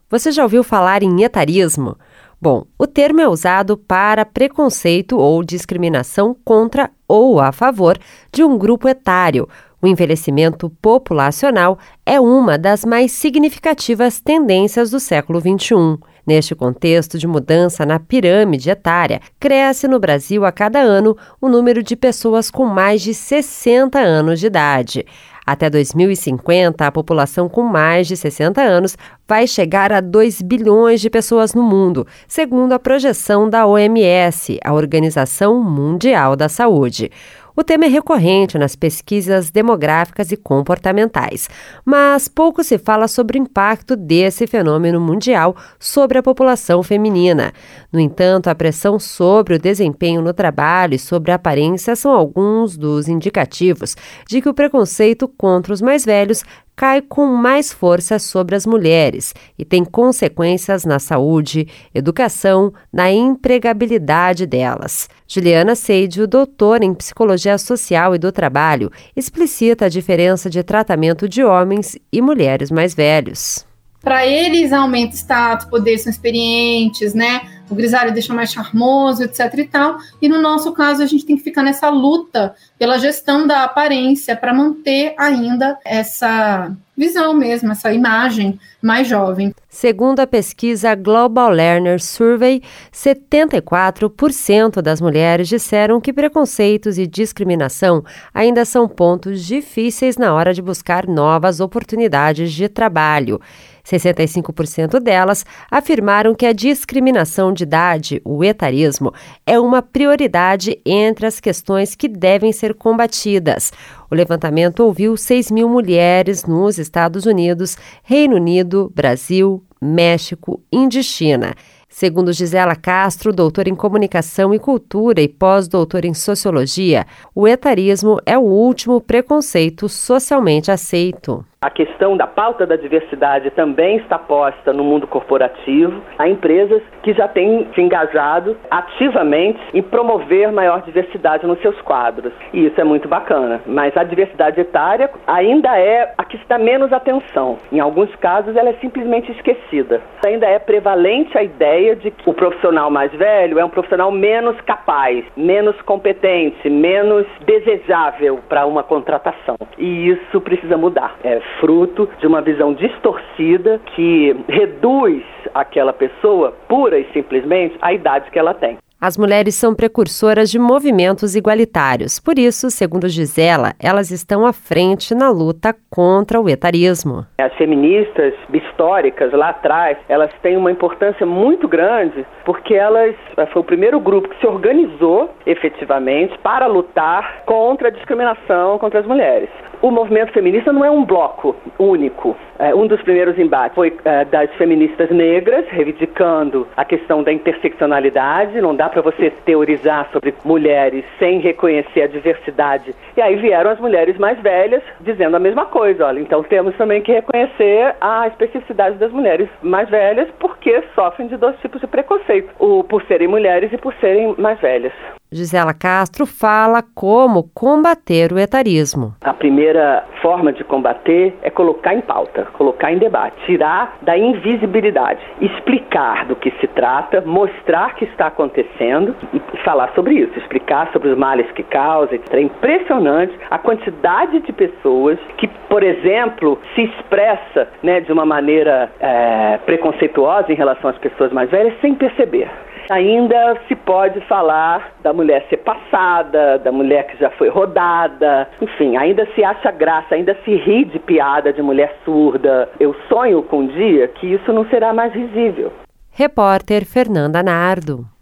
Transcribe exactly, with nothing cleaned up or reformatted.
Você já ouviu falar em etarismo? Bom, o termo é usado para preconceito ou discriminação contra ou a favor de um grupo etário. O envelhecimento populacional é uma das mais significativas tendências do século vinte e um. Neste contexto de mudança na pirâmide etária, cresce no Brasil a cada ano o número de pessoas com mais de sessenta anos de idade. Até dois mil e cinquenta, a população com mais de sessenta anos vai chegar a dois bilhões de pessoas no mundo, segundo a projeção da O M S, a Organização Mundial da Saúde. O tema é recorrente nas pesquisas demográficas e comportamentais, mas pouco se fala sobre o impacto desse fenômeno mundial sobre a população feminina. No entanto, a pressão sobre o desempenho no trabalho e sobre a aparência são alguns dos indicativos de que o preconceito contra os mais velhos cai com mais força sobre as mulheres e tem consequências na saúde, educação, na empregabilidade delas. Juliana Seidio, doutora em Psicologia Social e do Trabalho, explicita a diferença de tratamento de homens e mulheres mais velhos. Para eles aumenta status, poder, são experientes, né? O grisalho deixa mais charmoso, etc e tal. E no nosso caso, a gente tem que ficar nessa luta pela gestão da aparência para manter ainda essa visão mesmo, essa imagem mais jovem. Segundo a pesquisa Global Learner Survey, setenta e quatro por cento das mulheres disseram que preconceitos e discriminação ainda são pontos difíceis na hora de buscar novas oportunidades de trabalho. sessenta e cinco por cento delas afirmaram que a discriminação de idade, o etarismo, é uma prioridade entre as questões que devem ser combatidas. O levantamento ouviu seis mil mulheres nos Estados Unidos, Reino Unido, Brasil, México, Índia e China. Segundo Gisela Castro, doutora em Comunicação e Cultura e pós-doutora em Sociologia, o etarismo é o último preconceito socialmente aceito. A questão da pauta da diversidade também está posta no mundo corporativo. Há empresas que já têm se engajado ativamente em promover maior diversidade nos seus quadros. E isso é muito bacana. Mas a diversidade etária ainda é a que se dá menos atenção. Em alguns casos, ela é simplesmente esquecida. Ainda é prevalente a ideia de que o profissional mais velho é um profissional menos capaz, menos competente, menos desejável para uma contratação. E isso precisa mudar. É fruto de uma visão distorcida que reduz aquela pessoa pura e simplesmente à idade que ela tem. As mulheres são precursoras de movimentos igualitários. Por isso, segundo Gisela, elas estão à frente na luta contra o etarismo. As feministas históricas lá atrás, elas têm uma importância muito grande porque elas foi o primeiro grupo que se organizou efetivamente para lutar contra a discriminação contra as mulheres. O movimento feminista não é um bloco único. É, um dos primeiros embates foi é, das feministas negras, reivindicando a questão da interseccionalidade. Não dá para você teorizar sobre mulheres sem reconhecer a diversidade. E aí vieram as mulheres mais velhas dizendo a mesma coisa. Olha, então temos também que reconhecer a especificidade das mulheres mais velhas porque sofrem de dois tipos de preconceito. O por serem mulheres e por serem mais velhas. Gisela Castro fala como combater o etarismo. A primeira forma de combater é colocar em pauta, colocar em debate, tirar da invisibilidade, explicar do que se trata, mostrar que está acontecendo e falar sobre isso, explicar sobre os males que causa. É impressionante a quantidade de pessoas que, por exemplo, se expressa, né, de uma maneira é, preconceituosa em relação às pessoas mais velhas sem perceber. Ainda se pode falar da mulher ser passada, da mulher que já foi rodada, enfim, ainda se acha graça, ainda se ri de piada de mulher surda. Eu sonho com um dia que isso não será mais risível. Repórter Fernanda Nardo.